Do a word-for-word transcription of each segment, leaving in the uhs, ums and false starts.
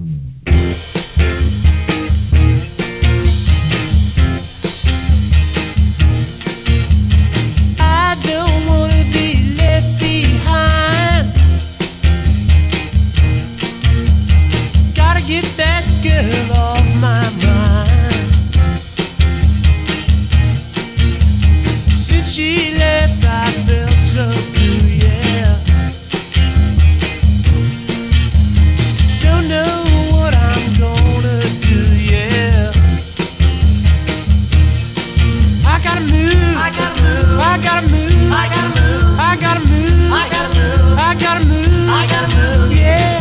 I don't wanna be left behind. Gotta get that girl off my mind. Since she left, I felt so blue, yeah. Don't know what I'm gonna do, yeah. I gotta move, I gotta move, I gotta move, I gotta move, I gotta move, I gotta move, I gotta move, I gotta move. yeah.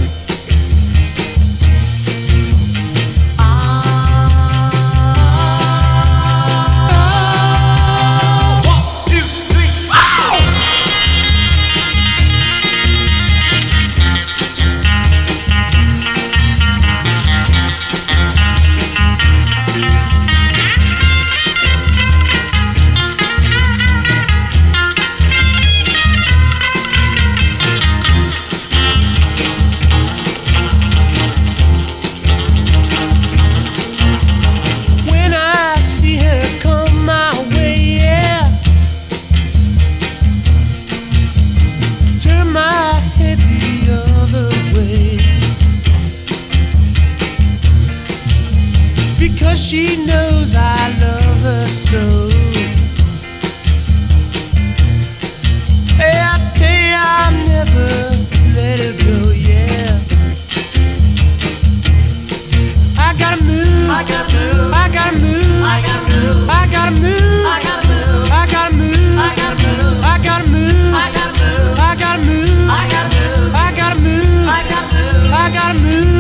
When I see her come my way, yeah, turn my head the other way, because she knows I love her so. Hey, I tell you, I'll never let her go, yeah. I gotta move, I gotta move, I gotta move, I gotta move, I gotta move, I gotta move, I gotta move, I gotta move, I gotta move, I gotta move, I gotta move, I gotta move, I gotta move, I gotta move. I gotta move.